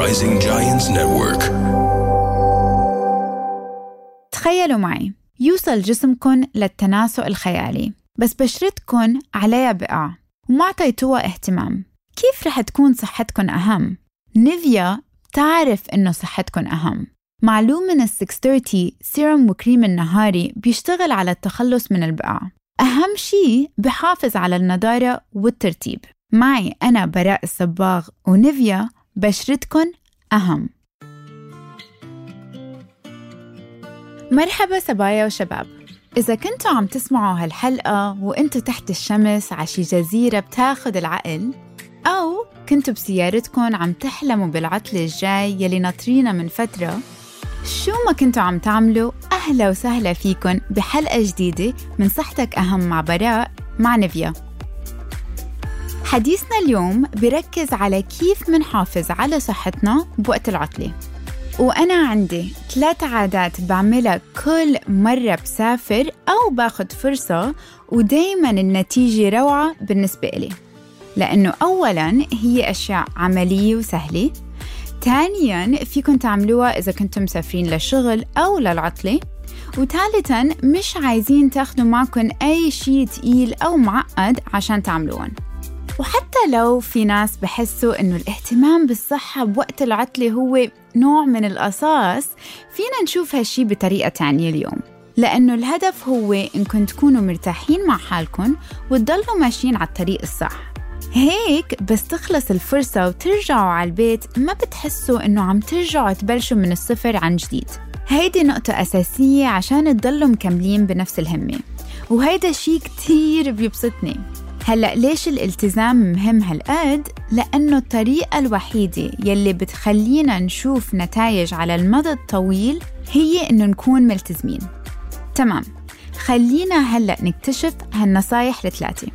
Rising Giants Network. تخيلوا معي يوصل جسمكن للتناسق الخيالي، بس بشرتكن عليها بقع وما عطيتوها اهتمام. كيف رح تكون صحتكن أهم؟ نيفيا تعرف إنه صحتكن أهم. معلوم من ال 630 سيروم وكريم النهاري بيشتغل على التخلص من البقع. أهم شيء بحافظ على النضارة والترتيب. معي أنا براء الصباغ ونيفيا، بشرتكن أهم. مرحبا صبايا وشباب. إذا كنتوا عم تسمعوا هالحلقة وإنتوا تحت الشمس عشي جزيرة بتاخد العقل، أو كنتوا بسيارتكن عم تحلموا بالعطلة الجاي يلي ناطرينا من فترة، شو ما كنتوا عم تعملوا، أهلا وسهلا فيكن بحلقة جديدة من صحتك أهم مع براء مع نيفيا. حديثنا اليوم بركز على كيف منحافظ على صحتنا بوقت العطلة. وأنا عندي 3 عادات بعملها كل مرة بسافر أو باخد فرصة، ودايماً النتيجة روعة بالنسبة لي، لأنه أولاً هي أشياء عملية وسهلة. ثانياً فيكن تعملوها إذا كنتم مسافرين للشغل أو للعطلة. وثالثاً مش عايزين تاخدوا معكم أي شيء تقيل أو معقد عشان تعملوهم. وحتى لو في ناس بحسوا إنه الاهتمام بالصحة بوقت العطلة هو نوع من الأساس، فينا نشوف هالشي بطريقة تانية اليوم، لأنه الهدف هو إنكم تكونوا مرتاحين مع حالكم وتضلوا ماشيين على الطريق الصح. هيك بس تخلص الفرصة وترجعوا على البيت ما بتحسوا إنه عم ترجعوا تبلشوا من الصفر عن جديد. هيدي نقطة أساسية عشان تضلوا مكملين بنفس الهمة، وهيدا شي كتير بيبسطني. هلأ ليش الالتزام مهم هالقد؟ لأنه الطريقة الوحيدة يلي بتخلينا نشوف نتائج على المدى الطويل هي إنه نكون ملتزمين. تمام، خلينا هلأ نكتشف هالنصايح ال3.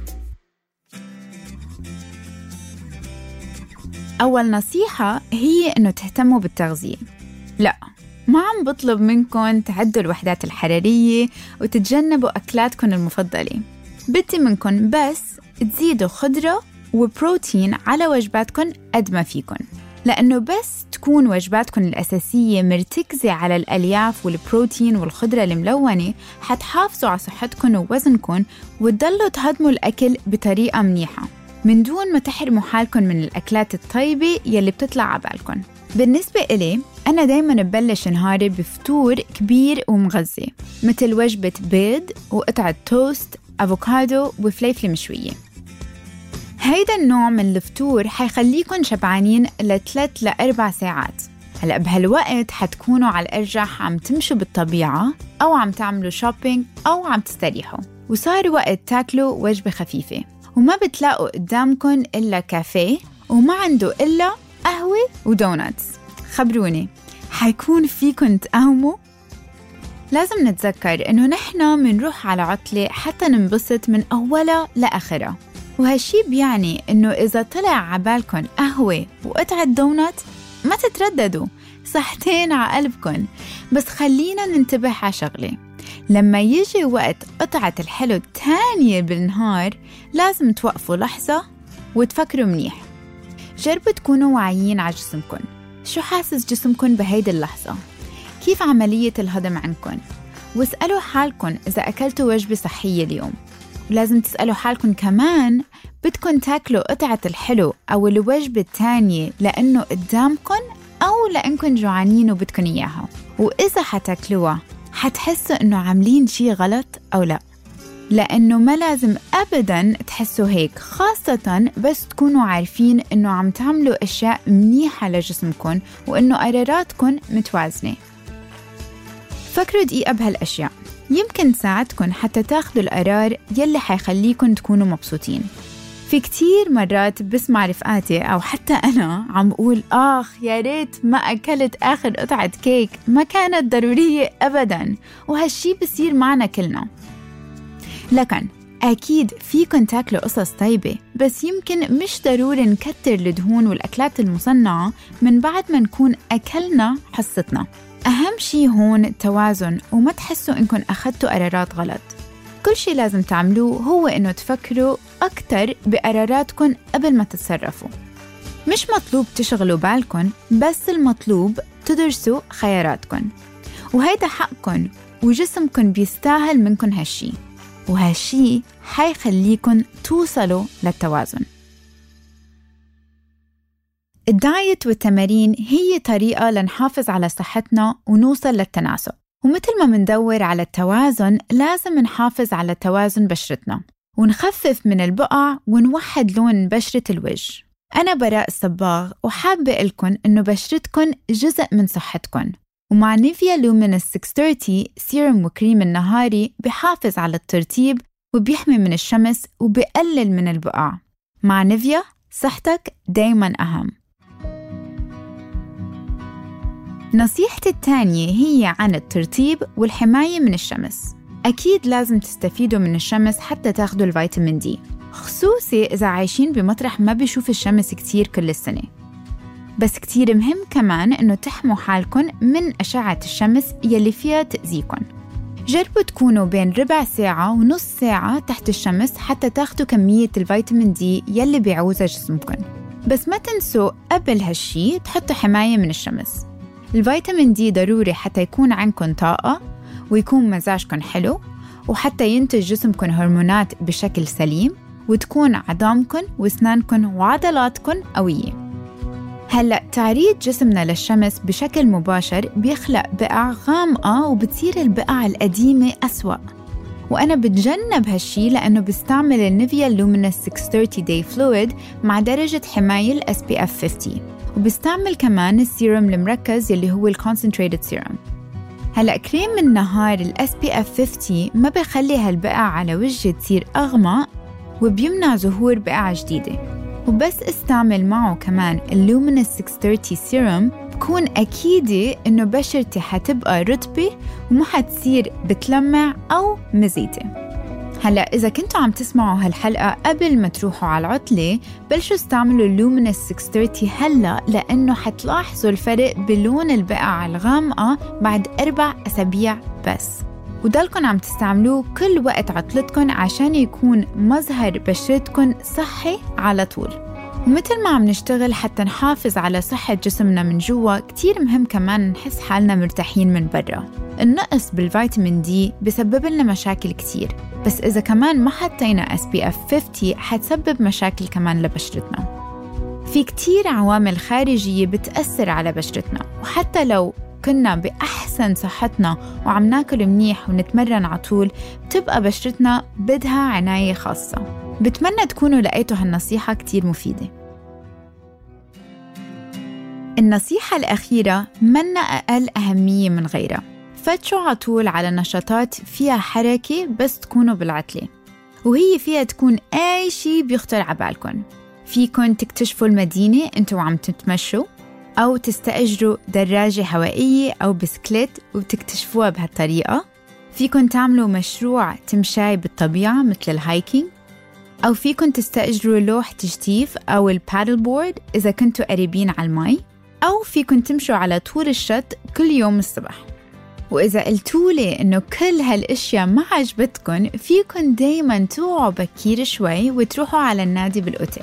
أول نصيحة هي إنه تهتموا بالتغذية. لا، ما عم بطلب منكم تعدوا الوحدات الحرارية وتتجنبوا أكلاتكم المفضلة. بدي منكم بس تزيدوا خضرة وبروتين على وجباتكم قد ما فيكن، لأنه بس تكون وجباتكم الأساسية مرتكزة على الألياف والبروتين والخضرة الملونة حتحافظوا على صحتكم ووزنكم وتضلوا تهضموا الأكل بطريقة منيحة من دون ما تحرموا حالكم من الأكلات الطيبة يلي بتطلع عبالكم. بالنسبة إلي أنا دايماً ببلش نهاري بفطور كبير ومغذي، مثل وجبة بيض وقطعة توست، أفوكادو وفليفلة مشوية. هيدا النوع من الفطور حيخليكن شبعانين ل3 ل 4 ساعات. هلأ بهالوقت حتكونوا على الأرجح عم تمشوا بالطبيعة أو عم تعملوا شوبينج أو عم تستريحوا، وصار وقت تاكلوا وجبة خفيفة، وما بتلاقوا قدامكن إلا كافيه وما عنده إلا قهوة ودوناتس. خبروني، حيكون فيكن تقاوموا؟ لازم نتذكر إنه نحنا منروح على عطلة حتى ننبسط من أولها لآخرها، وهالشي بيعني إنه إذا طلع عبالكن قهوة وقطعة دونات ما تترددوا، صحتين على قلبكن. بس خلينا ننتبه على شغلة، لما يجي وقت قطعة الحلو الثانية بالنهار لازم توقفوا لحظة وتفكروا منيح. جربوا تكونوا واعيين على جسمكن. شو حاسس جسمكن بهيدي اللحظة؟ كيف عملية الهضم عندكن؟ واسألوا حالكن إذا أكلتوا وجبة صحية اليوم. ولازم تسألوا حالكن كمان بدكن تاكلوا قطعة الحلو أو الوجبة الثانية لأنه قدامكن أو لأنكن جوعانين وبدكن إياها. وإذا حتاكلوها حتحسوا إنه عاملين شي غلط أو لا، لأنه ما لازم أبداً تحسوا هيك، خاصة بس تكونوا عارفين إنه عم تعملوا أشياء منيحة لجسمكن وإنه قراراتكن متوازنة. فكروا دقيقة بهالأشياء، يمكن تساعدكن حتى تاخدوا القرار يلي حيخليكن تكونوا مبسوطين. في كتير مرات بسمع رفقاتي أو حتى أنا عم بقول يا ريت ما أكلت آخر قطعة كيك، ما كانت ضرورية أبداً، وهالشي بصير معنا كلنا. لكن أكيد فيكن تاكلوا قصص طيبة، بس يمكن مش ضروري نكتر الدهون والأكلات المصنعة من بعد ما نكون أكلنا حصتنا. أهم شي هون التوازن، وما تحسوا إنكم أخدتوا قرارات غلط. كل شي لازم تعملوه هو إنه تفكروا أكتر بقراراتكم قبل ما تتصرفوا. مش مطلوب تشغلوا بالكن، بس المطلوب تدرسوا خياراتكن، وهيدا حقكن وجسمكن بيستاهل منكن هالشي، وهالشي حيخليكن توصلوا للتوازن. الدايت والتمارين هي طريقة لنحافظ على صحتنا ونوصل للتناسق، ومثل ما مندور على التوازن لازم نحافظ على توازن بشرتنا ونخفف من البقع ونوحد لون بشرة الوجه. أنا براء الصباغ، وحابة لكم إنه بشرتكن جزء من صحتكن، ومع نيفيا لومينس 630 سيروم وكريم النهاري بحافظ على الترطيب وبيحمي من الشمس وبيقلل من البقع. مع نيفيا صحتك دايماً أهم. نصيحتي الثانية هي عن الترطيب والحماية من الشمس. أكيد لازم تستفيدوا من الشمس حتى تاخدوا الفيتامين دي، خصوصي إذا عايشين بمطرح ما بيشوف الشمس كتير كل السنة. بس كتير مهم كمان إنه تحموا حالكن من أشعة الشمس يلي فيها تأذيكن. جربوا تكونوا بين ربع ساعة ونص ساعة تحت الشمس حتى تاخدوا كمية الفيتامين دي يلي بيعوزها جسمكن. بس ما تنسوا قبل هالشي تحطوا حماية من الشمس. الفيتامين دي ضروري حتى يكون عندكن طاقة ويكون مزاجكن حلو، وحتى ينتج جسمكن هرمونات بشكل سليم، وتكون عظامكن واسنانكن وعضلاتكن قوية. هلأ تعريض جسمنا للشمس بشكل مباشر بيخلق بقع غامقة وبتصير البقع القديمة أسوأ، وأنا بتجنب هالشي لأنه بستعمل النيفيا لومينس 630 Day Fluid مع درجة حماية ال SPF 50، وبستعمل كمان السيروم المركز يلي هو الكونسنتريتد سيروم. هلأ كريم النهار ال SPF 50 ما بيخلي هالبقع على وجهي تصير أغمق وبيمنع ظهور بقع جديدة، وبس استعمل معه كمان اللومينس 630 سيروم بكون أكيدة إنه بشرتي حتبقى رطبة وما حتصير بتلمع أو مزيتة. هلأ إذا كنتوا عم تسمعوا هالحلقة قبل ما تروحوا على العطلة، بلشوا استعملوا اللومينس 630 هلأ، لأنه حتلاحظوا الفرق بلون البقع الغامقة بعد 4 أسابيع بس، وضلكن عم تستعملوه كل وقت عطلتكن عشان يكون مظهر بشرتكن صحي على طول. ومثل ما عم نشتغل حتى نحافظ على صحة جسمنا من جوا، كتير مهم كمان نحس حالنا مرتاحين من برا. النقص بالفيتامين دي بسبب لنا مشاكل كتير، بس إذا كمان ما حطينا SPF 50 حتسبب مشاكل كمان لبشرتنا. في كتير عوامل خارجية بتأثر على بشرتنا، وحتى لو كنا بأحسن صحتنا وعم ناكل منيح ونتمرن عطول، بتبقى بشرتنا بدها عناية خاصة. بتمنى تكونوا لقيتوا هالنصيحة كتير مفيدة. النصيحة الأخيرة منا أقل أهمية من غيرها. فتشوا عطول على نشاطات فيها حركة بس تكونوا بالعطلة، وهي فيها تكون أي شي بيخطر عبالكن. فيكن تكتشفوا المدينة انتوا عم تتمشوا، أو تستأجروا دراجة هوائية أو بسكليت وتكتشفوها بهالطريقة. فيكن تعملوا مشروع تمشاي بالطبيعة مثل الهايكينج، أو فيكن تستأجروا لوح تجتيف أو البادل بورد إذا كنتوا قريبين على المي، أو فيكن تمشوا على طول الشط كل يوم الصبح. وإذا قلتولي إنه كل هالأشياء ما عجبتكن، فيكن دايماً توعوا بكير شوي وتروحوا على النادي بالأوتيل.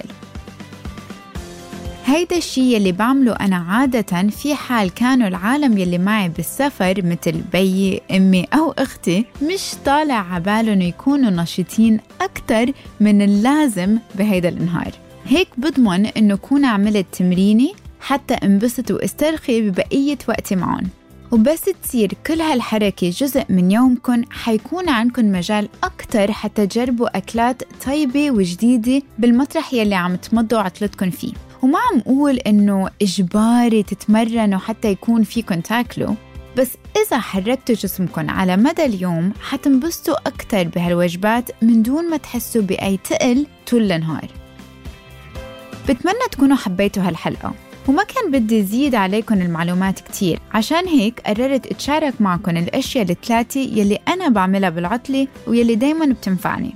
هيدا الشيء اللي بعمله أنا عادة في حال كانوا العالم يلي معي بالسفر مثل بيي، أمي أو أختي مش طالع عبالهم يكونوا نشيطين أكتر من اللازم بهيدا النهار. هيك بضمن إنه كون عملت تمريني حتى انبسط واسترخي ببقية وقتي معهم. وبس تصير كل هالحركة جزء من يومكن، حيكون عندكن مجال أكتر حتى تجربوا أكلات طيبة وجديدة بالمطرح يلي عم تمضوا عطلتكن فيه. وما عم أقول إنه إجباري تتمرنوا حتى يكون فيكن تاكلوا، بس إذا حركتوا جسمكن على مدى اليوم حتنبسطوا أكتر بهالوجبات من دون ما تحسوا بأي تقل طول النهار. بتمنى تكونوا حبيتوا هالحلقة، وما كان بدي زيد عليكم المعلومات كتير، عشان هيك قررت اتشارك معكم الأشياء الثلاثة يلي أنا بعملها بالعطلة ويلي دايماً بتنفعني.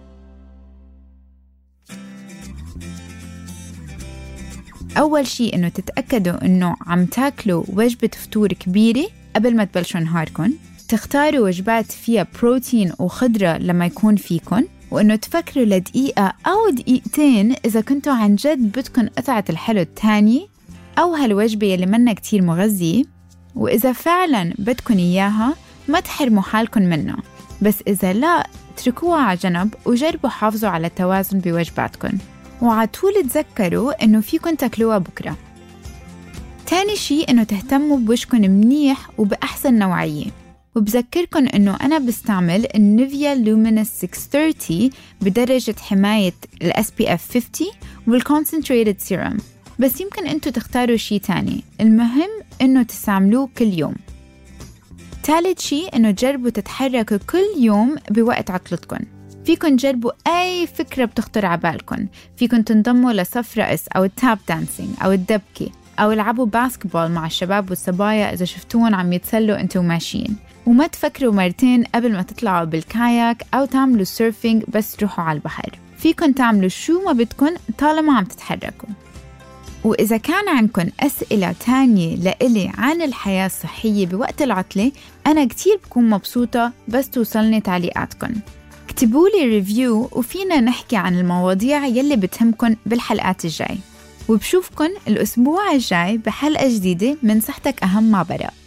أول شيء إنه تتأكدوا إنه عم تاكلوا وجبة فطور كبيرة قبل ما تبلشوا نهاركم. تختاروا وجبات فيها بروتين وخضرة لما يكون فيكن. وإنه تفكروا لدقيقة أو دقيقتين إذا كنتوا عن جد بدكن قطعة الحلو التاني أو هالوجبة يلي منا كتير مغذية، وإذا فعلاً بدكن إياها ما تحرموا حالكن منها، بس إذا لا اتركوها على جنب وجربوا حافظوا على التوازن بوجباتكن، وعطول تذكروا إنه فيكن تاكلوها بكرة. تاني شي إنه تهتموا بوجهكن منيح وبأحسن نوعية، وبذكركن إنه أنا بستعمل النيفيا لومينس 630 بدرجة حماية ال SPF 50 والconcentrated serum، بس يمكن أنتوا تختاروا شي تاني، المهم إنه تستعملوه كل يوم. ثالث شي إنه جربوا تتحركوا كل يوم بوقت عطلتكن. فيكن جربوا أي فكرة بتخطر عبالكن، فيكن تنضموا لصف رقص أو التاب دانسينج أو الدبكة أو العبوا باسكتبول مع الشباب والصبايا إذا شفتوهم عم يتسلوا أنتوا ماشيين، وما تفكروا مرتين قبل ما تطلعوا بالكاياك أو تعملوا سيرفينج بس تروحوا على البحر. فيكن تعملوا شو ما بدكن طالما عم تتحركوا. وإذا كان عندكم أسئلة تانية لإلي عن الحياة الصحية بوقت العطلة، أنا كتير بكون مبسوطة بس توصلني تعليقاتكم. اكتبولي ريفيو وفينا نحكي عن المواضيع يلي بتهمكن بالحلقات الجاي، وبشوفكن الأسبوع الجاي بحلقة جديدة من صحتك أهم مع براء.